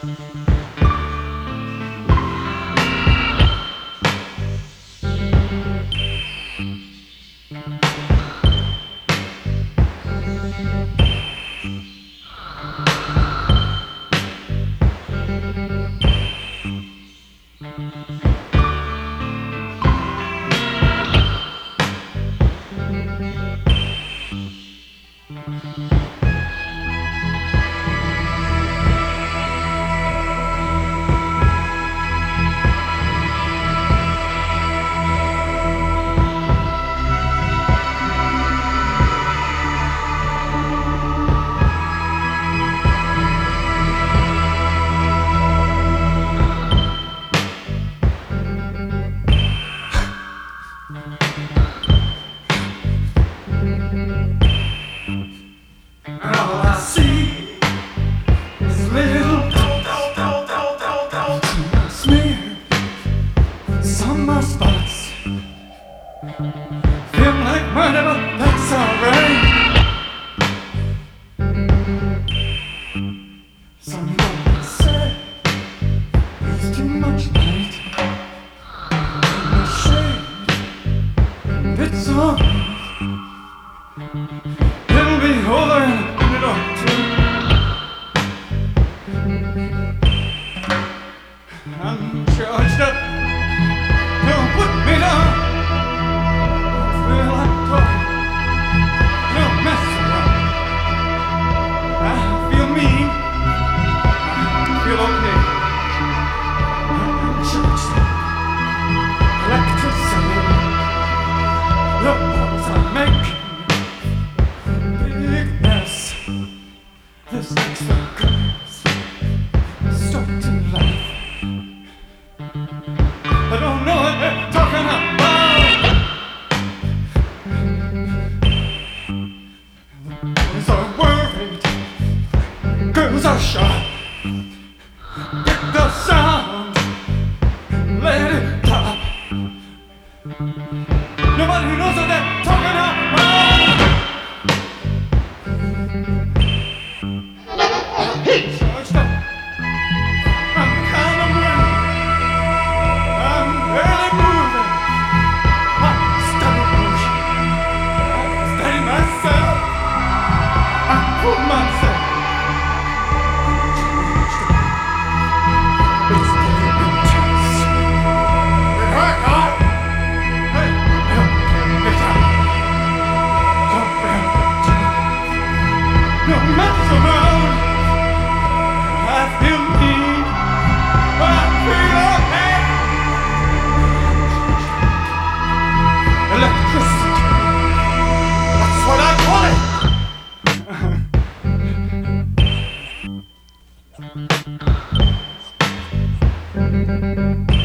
All I see is little smear, summer spots. Feel like murder, but that's alright. Someone said there's too much light in the shade. It's alright. It'll be over in a minute or two. I'm charged up. Don't put me down. I feel like talking. Don't mess around. I feel mean. I feel okay. I'm charged up. Electricity. The balls I make. Big mess. This makes the girls start to laugh. I don't know what they're talking about. Boys are worried. Girls are shy. Get the sound. Let it pop. Nobody knows what they're talking about. Charged up. I'm kind of moving. I'm barely moving. I study motion. I study myself. I prove myself. It's getting intense. It hurt, huh? Hey, get out. Don't mess around. I feel mean. I feel okay. Electricity. That's what I call it.